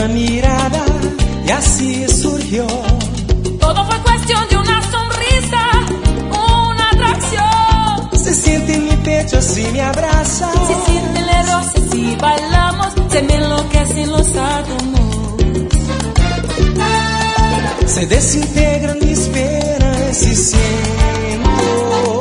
una mirada y así surgió. Todo fue cuestión de una sonrisa, una atracción. Se siente en mi pecho si me abraza, Se sienten los roces si bailamos, se me enloquecen los átomos. se desintegran mis penas y siento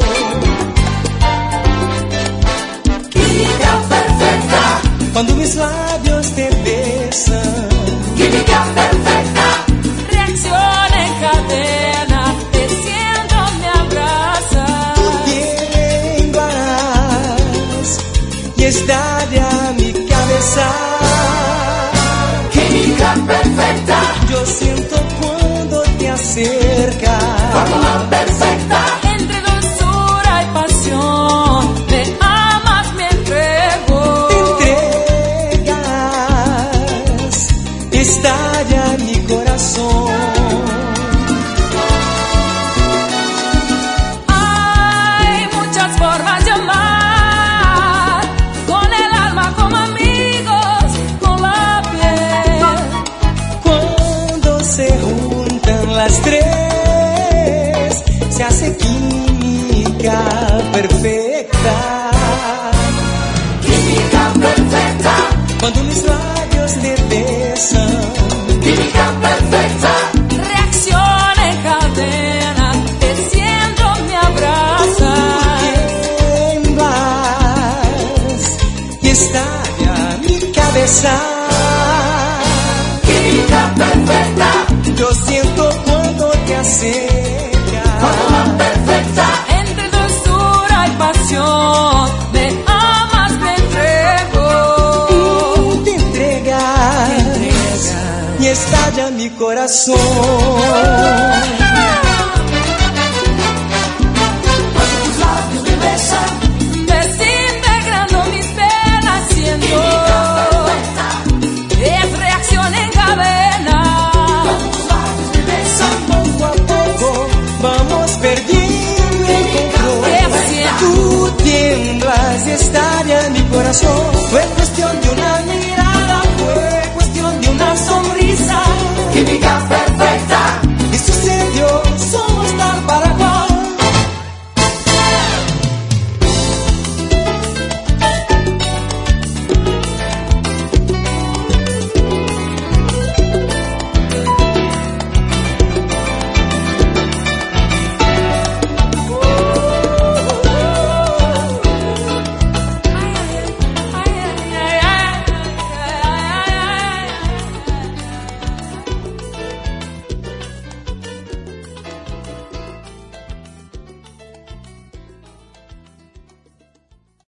Química perfecta, cuando mis labios te besan. química perfecta, Reacción en cadena, te siento, me abrazas. Tiemblas y estalla mi cabeza. química perfecta, Yo siento cuando te acercas. fórmula perfecta, Entre dulzura y pasión, me amas, me entrego. Te entregas, estalla mi corazón. Hay muchas formas de amar, con el alma como amigos, con la piel. Cuando se juntan las tres, se hace química perfecta. química perfecta, Cuando mis labios te besan, química perfecta, Reacción en cadena, te siento, me abrazas. tiemblas y estalla mi cabeza. química perfecta, Yo siento cuando te fórmula acercas. perfecta, Entre dulzura y pasión, me amas, me entrego. Te entregas y estalla mi corazón. cuando tus labios me besan, Desintegrando mis penas, siento es reacción en cadena. tus labios me besan, Poco a poco vamos perdiendo el control. siento. Tú tiemblas y estalla mi corazón. Fue cuestión de una mirada, fue cuestión de una sonrisa. química perfecta.